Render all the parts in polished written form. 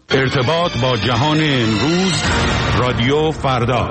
ارتباط با جهان امروز، رادیو فردا.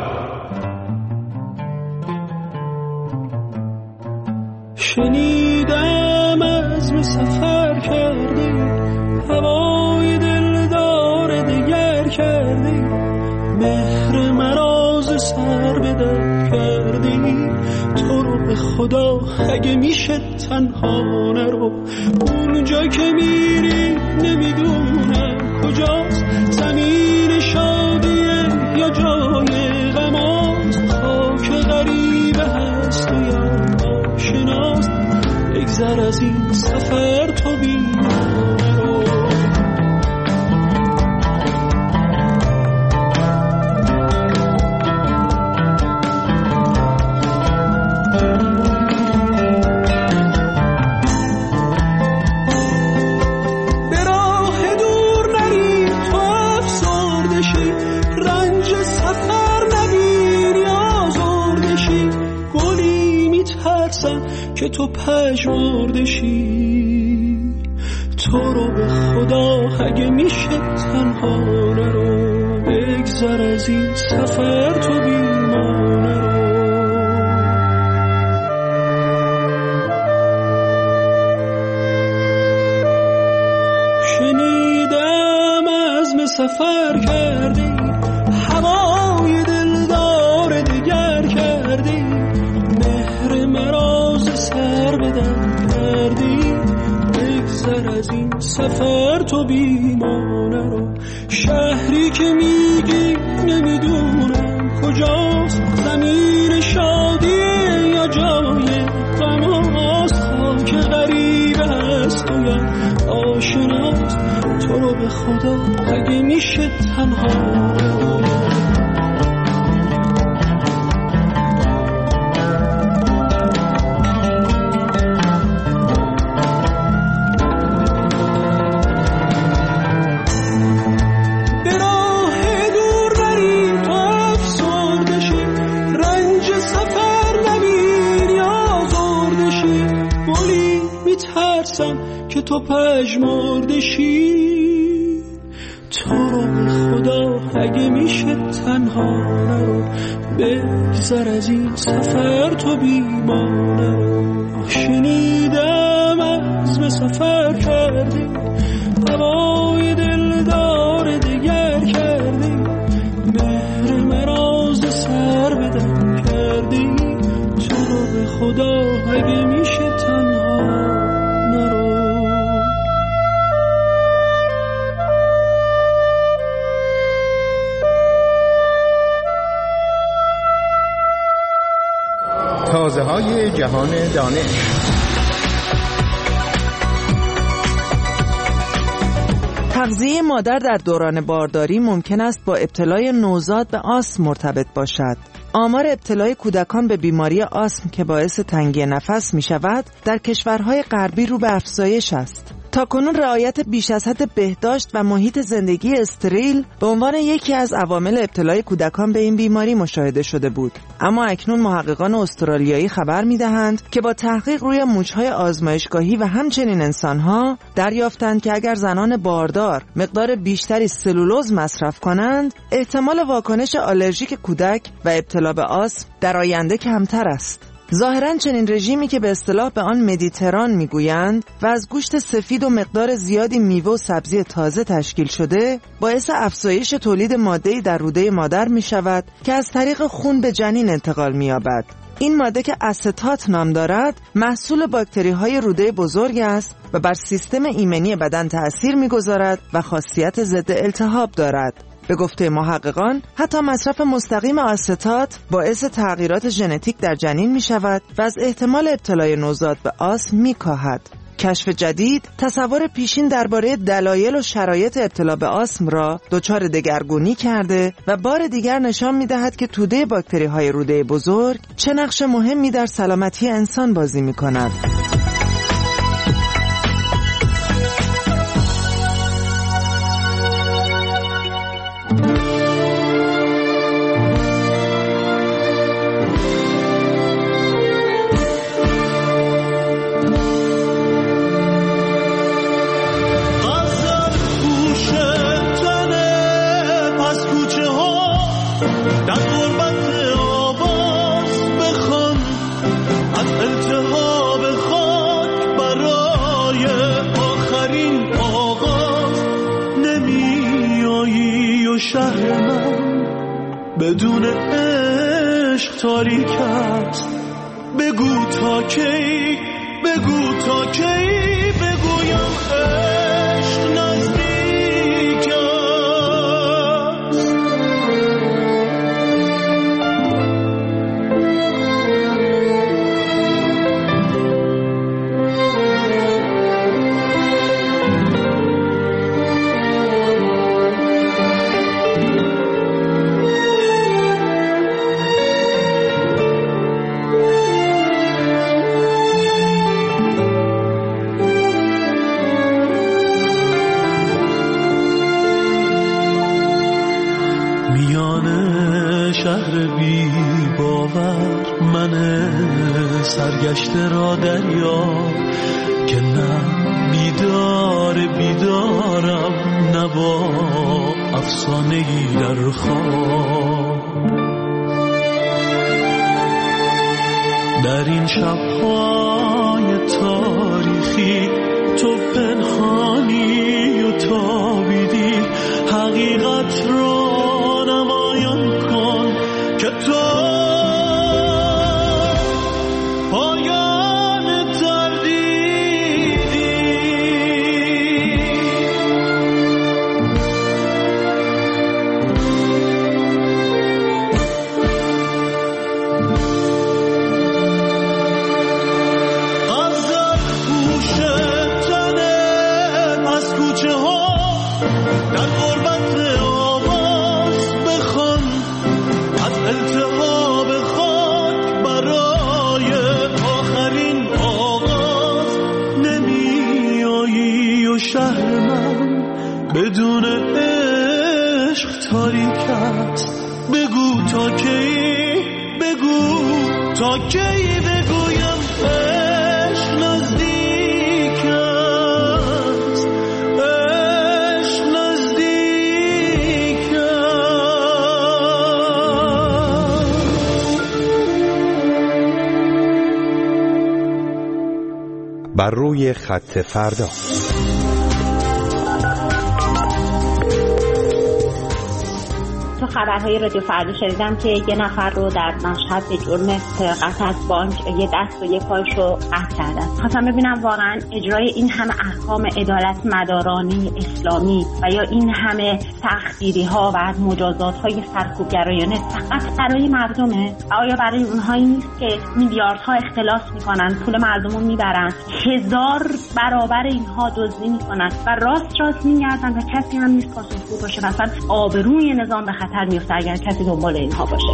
شنیدم عزم سفر کردی، هوای دلدار دگر کردی، مهر مراز سر به در کردی. تو رو به خدا اگه میشه تنها نرو، اونجا که میری نمیدونم کجاست، زمین شادیه یا جای غماست، خاک غریبه هست و یا آشناست. بگذر از این سفر تو بی‌معنی رو. که تو پژمرده شی، تو رو به خدا اگه میشه تنها نرو، بگذر از این سفر تو بی‌معنی رو. شنیدم عزم سفر کردی، هوای دلدار دگر کردی، مهر مراز سر بدن کردی. بگذر از این سفر تو بی‌معنی رو. شهری که میگی نمیدونم کجاست، زمین شادیه یا جای غماست، خاک غریبه هست و یا آشناست. تو رو به خدا اگه میشه تنها رو. که تو پژمرده شی، تو رو به خدا اگه میشه تنها نرو، بگذر از این سفر تو بی‌معنی رو. شنیدم عزم سفر کردی، هوای دلدار دگر کردی، مهر مراز سر بدن کردی. تو رو به خدا اگه میشه تنها نرو. تازه های جهان دانش. تغذیه مادر در دوران بارداری ممکن است با ابتلای نوزاد به آسم مرتبط باشد. آمار ابتلای کودکان به بیماری آسم که باعث تنگی نفس می شود در کشورهای غربی رو به افزایش است. تاکنون رعایت بیش از حد بهداشت و محیط زندگی استریل به عنوان یکی از عوامل ابتلای کودکان به این بیماری مشاهده شده بود. اما اکنون محققان استرالیایی خبر می‌دهند که با تحقیق روی موش‌های آزمایشگاهی و همچنین انسان‌ها دریافتند که اگر زنان باردار مقدار بیشتری سلولوز مصرف کنند، احتمال واکنش آلرژیک کودک و ابتلا به آسم در آینده کمتر است. ظاهراً چنین رژیمی که به اصطلاح به آن مدیتران میگویند و از گوشت سفید و مقدار زیادی میوه و سبزی تازه تشکیل شده، باعث افزایش تولید ماده‌ای در روده مادر می شود که از طریق خون به جنین انتقال می یابد. این ماده که استات نام دارد، محصول باکتری‌های روده بزرگ است و بر سیستم ایمنی بدن تأثیر می‌گذارد و خاصیت ضد التهاب دارد. به گفته محققان، حتی مصرف مستقیم آستات باعث تغییرات ژنتیک در جنین می شود و از احتمال ابتلای نوزاد به آسم می کاهد. کشف جدید تصور پیشین درباره دلایل و شرایط ابتلا به آسم را دچار دگرگونی کرده و بار دیگر نشان می دهد که توده باکتری های روده بزرگ چه نقش مهمی در سلامتی انسان بازی می کند. و شهر من بدون عشق تاریک است. بگو تا کی، بگو تا کی بگویم عشق نزدیک است. شهر بی باور من سرگشته را دریا که نه بیدارم نه با افسانه‌ای در خواب. در این شب‌های تاریخی تو پنهانی و تابیدی، حقیقت را نمایان کن که تو پایان تردیدی. از در پوش تنه از کوچه ها در غربت آواز بخوان، از التهاب خاک برای آخرین آغاز نمی آیی و شهر من بدون عشق تاریک است. بگو تا کی، بگو تا کی بگویم عشق نزدیک است، عشق نزدیک است. بر روی خط فردا. تو خبرهای رادیو فردا شنیدم که یه نفر رو در مشهد به جرم سرقت از بانک یه دست و یه پایشو قطع کردن. خواستم ببینم واقعا اجرای این همه احکام عدالت مدارانه اسلامی و یا این همه سختگیری ها و مجازات های سرکوبگرایانه فقط برای مردمه؟ آیا برای اونهایی نیست که میلیاردها اختلاس میکنن، پول مردم رو میبرن، 1000 برابر اینها دزدی میکنن و راست میگردن و کسی هم نیست پاسخگو باشه؟ مثلا آبروی نظام به خطر میفته اگر کسی دنبال اینها باشه.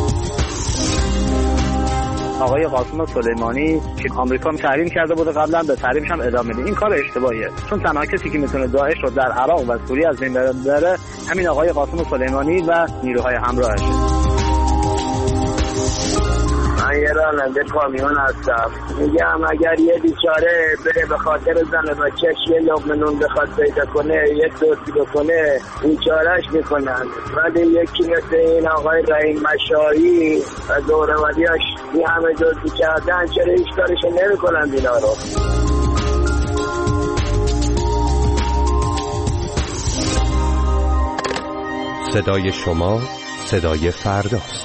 آقای قاسم سلیمانی که آمریکا تحریم کرده بوده قبلا، به تحریمش هم ادامه میده. این کار اشتباهیه، چون تنها کسی که میتونه داعش رو در عراق و سوریه از بین ببره همین آقای قاسم سلیمانی و نیروهای همراهشه. من یه راننده کامیون هستم. میگم اگر یه بیچاره بره به خاطر زن و بچه‌ش یه لقمه نون بخواد پیدا کنه، یه دوستی بکنه، بیچارهش میکنن. ولی یکی مثل این آقای رحیم مشایی و دوره‌وریاش این همه دوستی کردن، چرا هیچ کارش نمیکنن اینا رو؟ صدای شما صدای فرداست.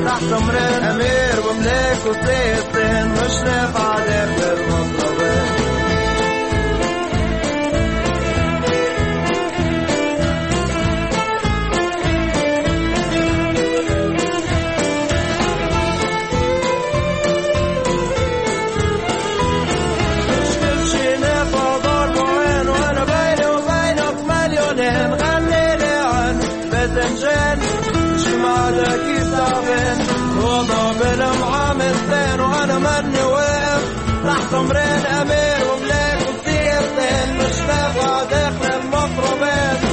تحت امرين امير وملك وسيستين مشرف عليك بالمطلبين شمالك يسابين وضع بالمعام الثين وانا مني واقف تحت امرين امير وملك وسيرتين مش نافع داخل المطربين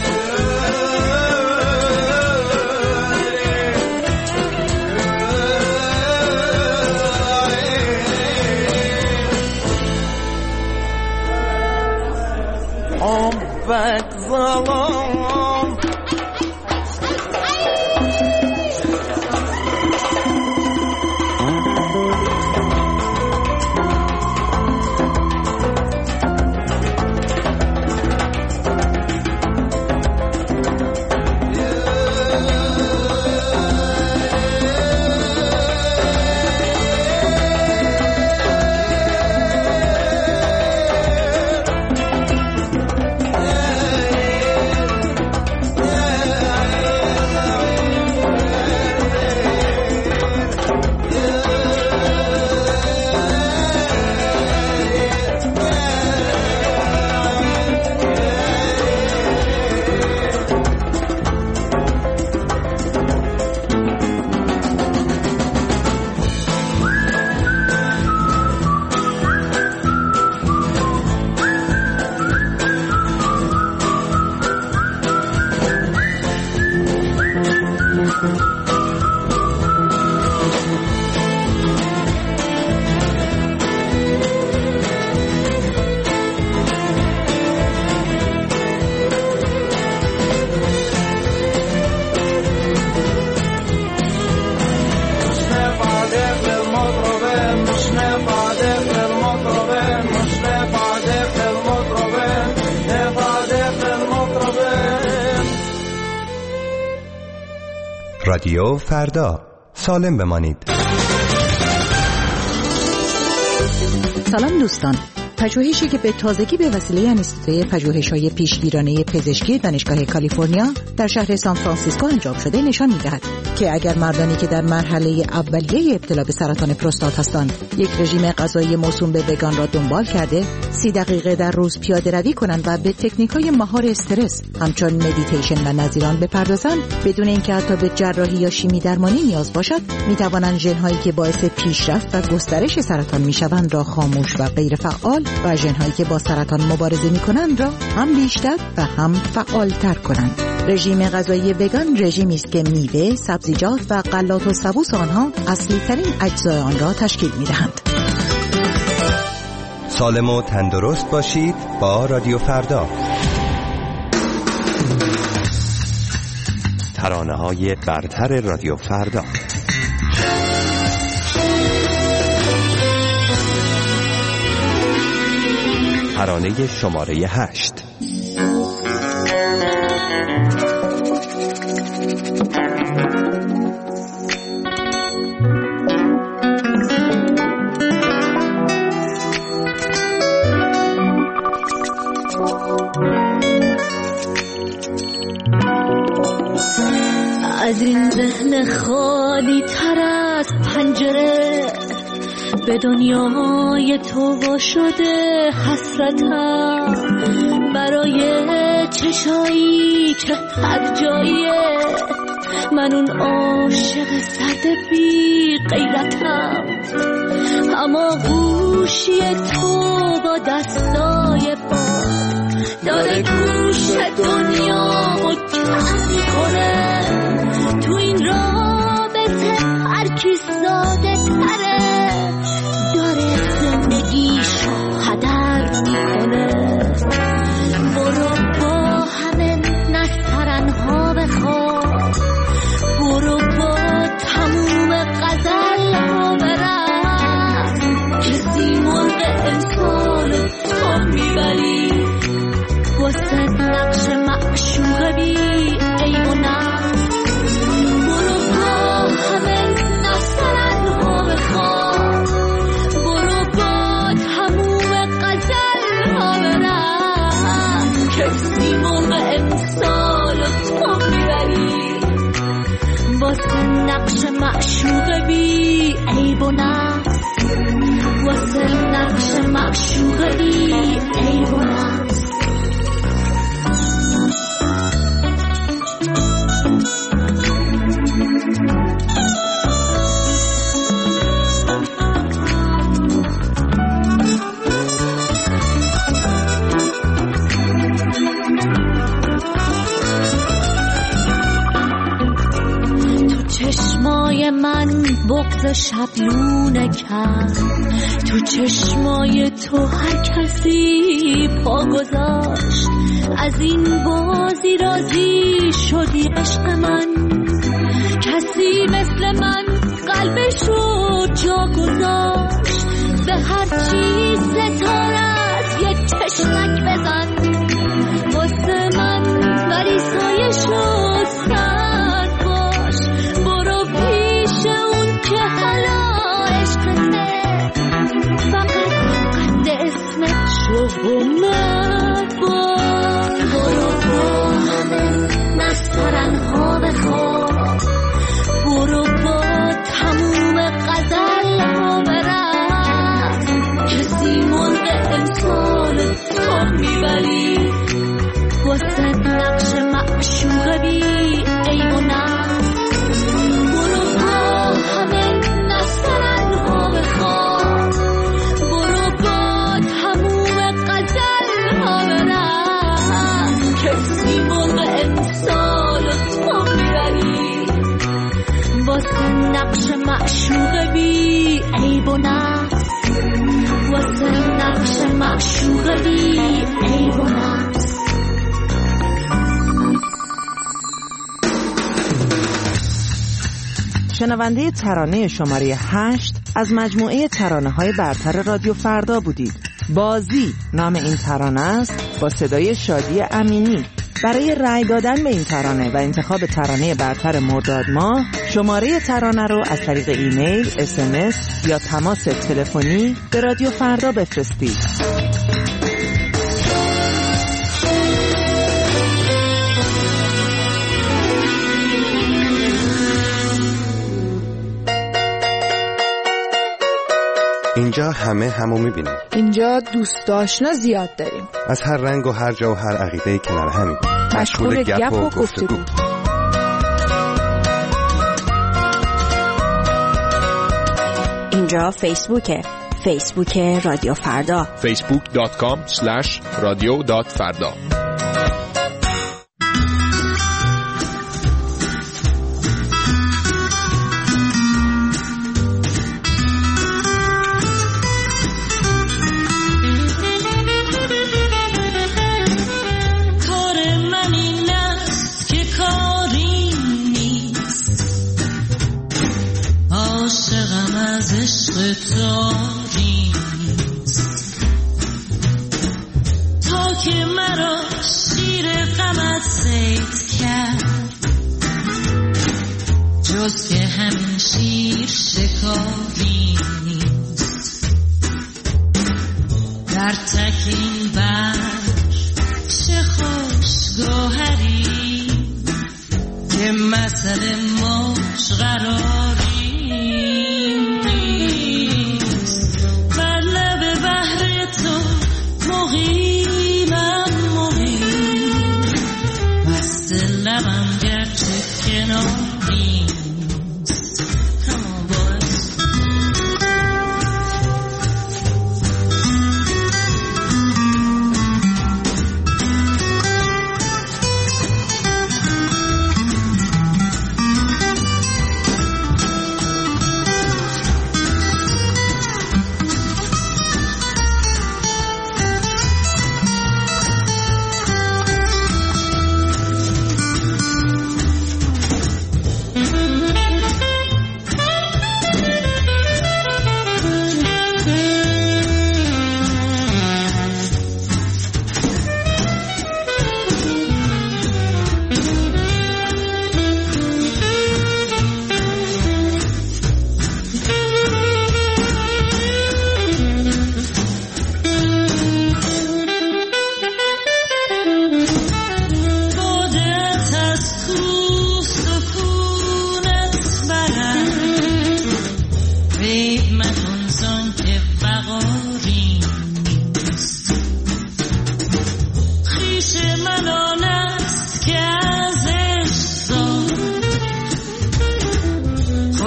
حبك ظلام رادیو فردا، سالم بمانید. سلام دوستان. پژوهشی که به تازگی به وسیله انستیتوی پژوهش‌های پیشگیرانه پزشکی دانشگاه کالیفرنیا در شهر سان فرانسیسکو انجام شده نشان می‌دهد که اگر مردانی که در مرحله اولیه ابتلا به سرطان پروستات هستند یک رژیم غذایی موسوم به وگان را دنبال کرده 30 دقیقه در روز پیاده روی کنند و به تکنیک‌های مهار استرس همچون مدیتیشن و نظیران بپردازند بدون اینکه حتی به جراحی یا شیمی درمانی نیاز باشد می‌توانند ژن‌هایی که باعث پیشرفت و گسترش سرطان می‌شوند را خاموش و غیر فعال و ژن‌هایی که با سرطان مبارزه می‌کنند را هم بیشتر و هم فعال‌تر کنند. رژیم غذایی وگان رژیمی است که میوه، سبزیجات و غلات و سبوس آنها اصلی‌ترین اجزای آن را تشکیل می‌دهند. سالم و تندرست باشید با رادیو فردا. ترانه‌های برتر رادیو فردا. ترانه شماره 8. از این ذهن خالی تر از پنجره به دنیای تو وا شده حسرتم برای چشایی که هر جایه من اون عاشق سرد بی غیرتم اما گوشی تو با دستای باد داره گوش دنیا و کم میکنه تو این رابطه هر کی ساده تره داره زندگیشو هدر میکنه برو با همه نسترنها بخواب برو با تموم غزل ها برم کسی مرغ امسال تو میبری واسه نقش معشوق بی عیب و نقص واسه نقش معشوق بی عیب و نقص، واسه نقش معشوق بی عیب و نقص. چشمای من بغض شبلونه کرد، تو چشمای تو هر کسی پا گذاشت. از این بازی راضی شدی عشق من، کسی مثل من قلبشو جا گذاشت. به هر چیز ستارت یه چشمک بزن واسه من، ولی سایه شد سر باش. برو پیش اون که حالا عشقته، فقط قد اسمت شو و مرد باش. برو با همه نسترنها بخواب، برو با تموم غزل ها برد. کسی مرغ امسال تو میبری واسه نقش معشوق بی عیب و نقص. برو با همه نسترنها بخواب، برو با تموم غزل ها برد. کسی مرغ امسال تو میبری واسه نقش معشوق بی عیب و نقص، واسه نقش معشوق بی عیب و نقص. شنونده ترانه شماره 8 از مجموعه ترانه‌های برتر رادیو فردا بودید. بازی نام این ترانه است با صدای شادی امینی. برای رأی دادن به این ترانه و انتخاب ترانه برتر مرداد ماه، شماره ترانه رو از طریق ایمیل، SMS یا تماس تلفنی به رادیو فردا بفرستید. اینجا همه همو میبینیم. اینجا دوست آشنا زیاد داریم. از هر رنگ و هر جا و هر عقیده کنار همیم. مشغول گپ و گفتگو. اینجا فیسبوکه. فیسبوک رادیو فردا. facebook.com/radio.farda. تا که مرا شیر غمت صید کرد، جز که همین شیر شکاری نیست. در تکین بر چه خوش گوهری که مثل موج قراری.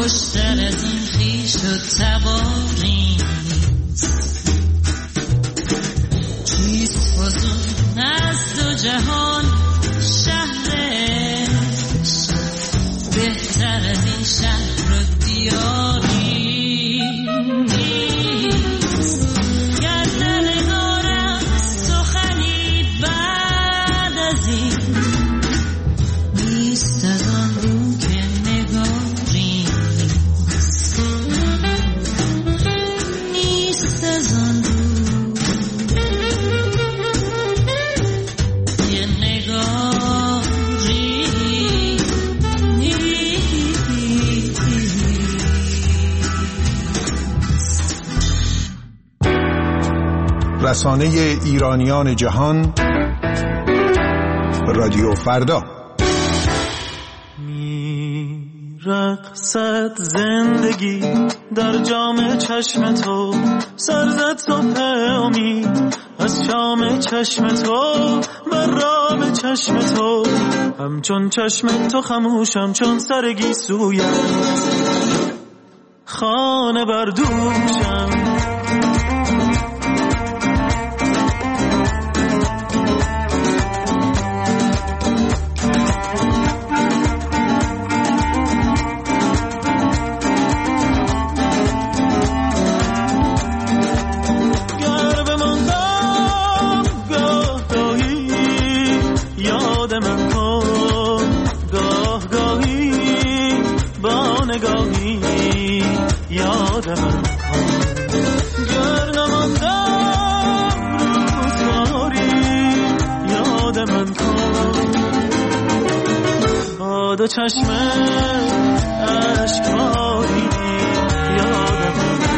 خوشتر از این خویش و تباری نیست. چیست فزون از دو جهان شهرش، بهتر از این شهر و دیاری نیست. گر نگارم سخنی بعد از این، نیست از آن رو که نگاری نیست. نیست از آن رو که نگاری رسانه ایرانیان جهان، رادیو فردا. رقصد زندگی در جام چشم تو، سرزد صبح امید از شام چشم تو، مرام چشم تو، همچون چشم تو خموشم چون سر گیسویت، خانه بردوشم. دو چشم اشکباری یادم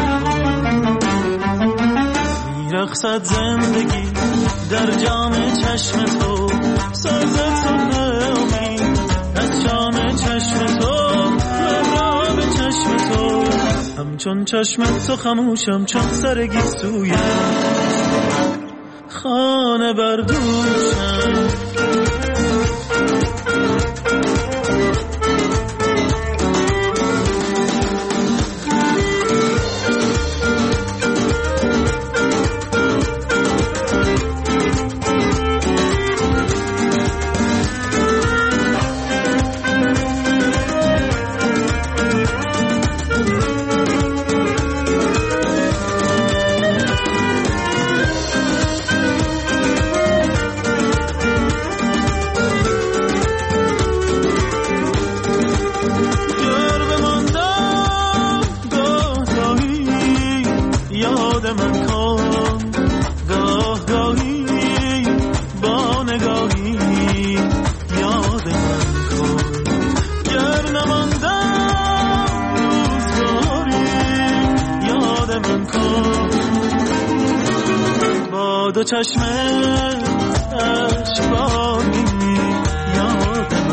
میرقصد زندگی در جام چشم تو، سازد صبح امید از جام چشم تو، مرام چشم تو، همچون چشم تو خموشم چون سر گیسویت، خانه بردوشم. دو چشم اشکباری یادم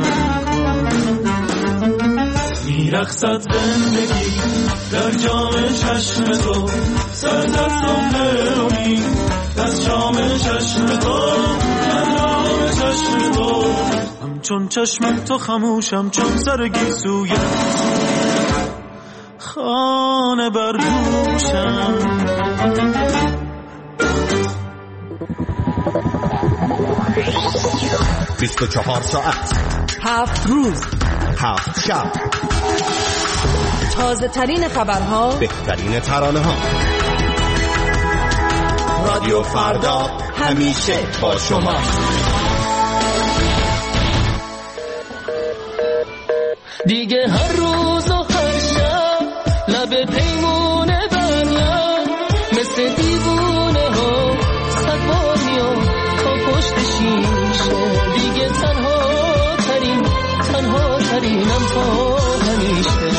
میرقصد زندگی در جام چشم تو، سرزد صبح امید از جام چشم تو، مرام چشم تو، همچون چشم تو خموشم چون سر گیسویت، خانه بردوشم. 24 ساعت 7 روز 7 شب، تازه ترین خبرها، بهترین ترانه ها. رادیو فردا همیشه با شما. دیگه هر روز و هر شب لب پیمونه بریم، مثل دیوونه ها صد بار میام تا پشت شیشه. دیگه تنها ترینم تا همیشه.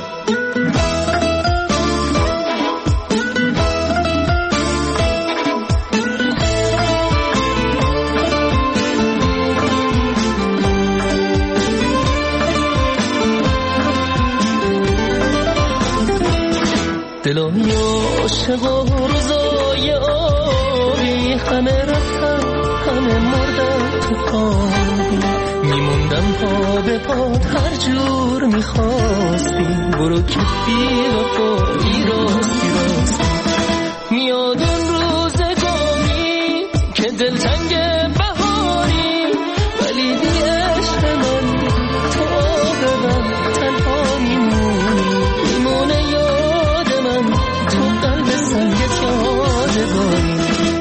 دلای عاشق و روزای آبی، همه رفتن همه مردن تو خوابی. میموندم پا به پا هر جور میخواستی، برو که بی وفایی راستی میاد اون روزگاری که دلتنگ بهاری ولی بی عشق من تو آقابم تنها میمونه یاد من تو قلب سنگت یادگاری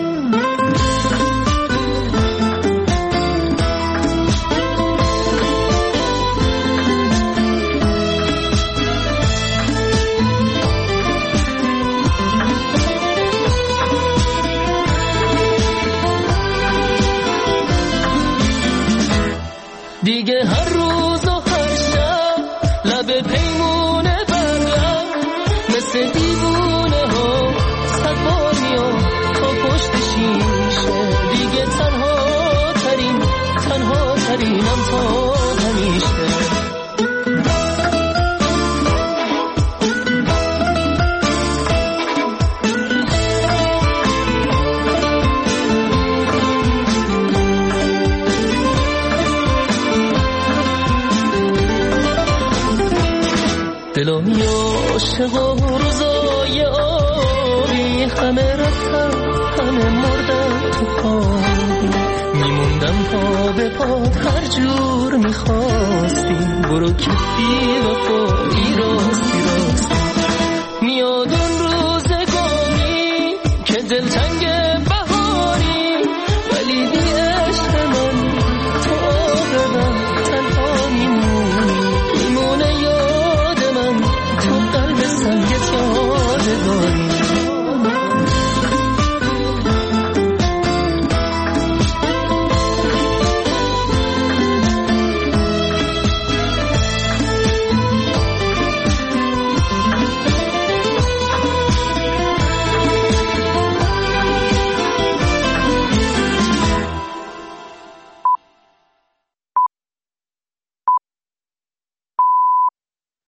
دیگه هر روز و هر شب لب پیمونه برم مثل دیوونه ها صد بار میام تا پشت شیشه دیگه تنها ترینم تا همیشه دلم عاشق و روزای آبی همه رفتن همه مردن تو خوابی میموندم پا به پات هر جور میخواستی برو که بی وفایی راستی